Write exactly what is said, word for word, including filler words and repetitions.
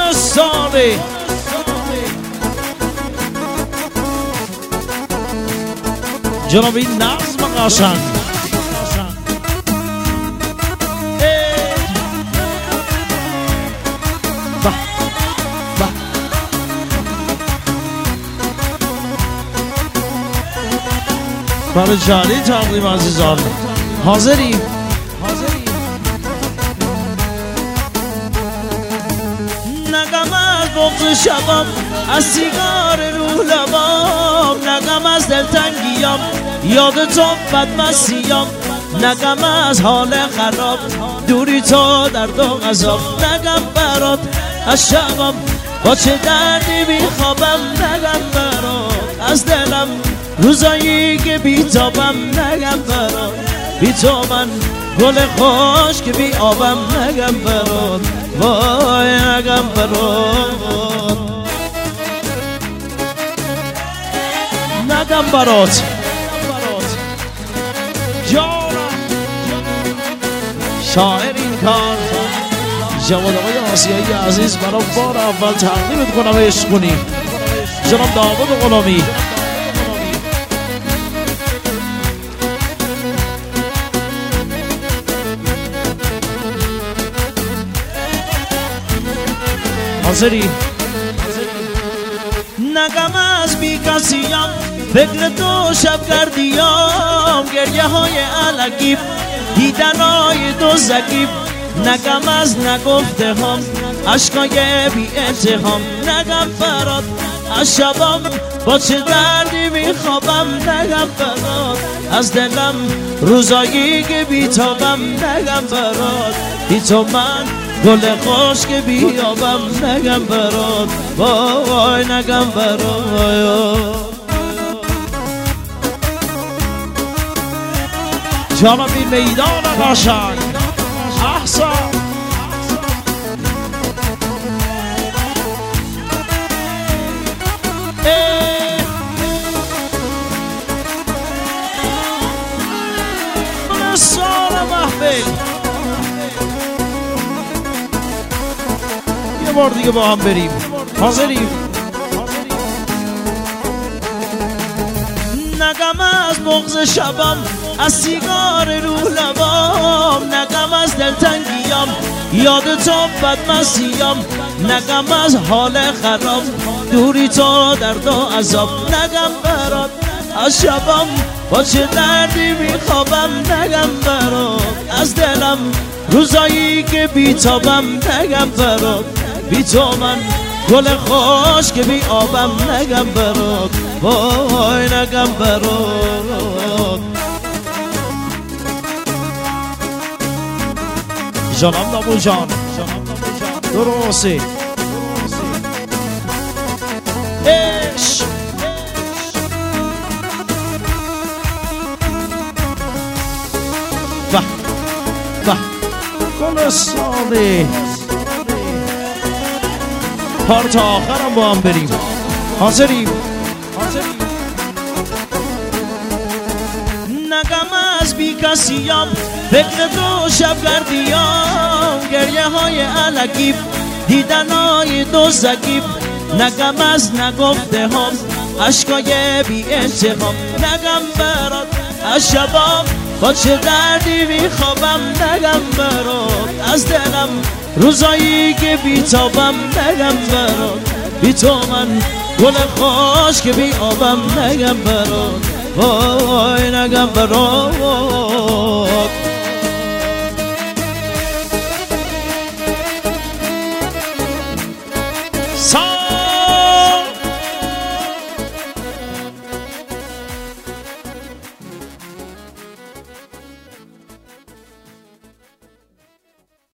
گل ساله جناب این نظم قشنگ برای جاری تقدیم عزیزان حاضری؟ نگم از بغض شبم از سیگار رو لبام نگم از دلتنگیم یاد تو بدمستیم نگم از حال خراب دوری تو درد و غضب نگم برات از شبم با چه دردی میخوابم نگم برات از دلم روزایی که بیتابم نگم برات بی تو من گل خوش که بی آبم نگم برات وای نگم برات نگم برات جانم شاعر این کار جواد آقای آسیایی عزیز برای بار اول تقدیم کنم عشق کنی جناب داوود غلامی حاضری؟ نگم از بی کسیم فکر تو شب کردیم گریه های علگیب دیدن های دو زگیب نگم از نگفته هم عشقای بی اتهام نگم برات از شبم با چه دردی میخوابم نگم برات از دلم روزایی که بیتابم نگم برات بی تو من گل خوش که بیابم نگم برات وای نگم برات جانم این میدان قشنگ احسن من سال محفل یه بار دیگه با هم بریم حاضریم؟ نگم از بغض شبم از سیگار رو لبام نگم از دلتنگیم یاد تو بدمستیم نگم از حال خراب دوری تو درد و عذاب نگم برات از شبم با چه دردی میخوابم نگم برات از دلم روزایی که بیتابم نگم برات بی تو من گل خوش که بی آبم نگم برات وای نگم برات جانم نابو جان درسته عشق به به گل ساله پار تا آخرم با هم بریم حاضریم؟ نگم از بی کسیم فکر تو شب کردیم گریه های علگیب دیدن های دو زگیب نگم از نگفته هم عشقای بی انتقام نگم برات از شبام با چه دردی میخوابم نگم برات از دلم روزایی که بیتابم نگم برات بی تو من گل خوش که بی آبم نگم برات وای نگم برات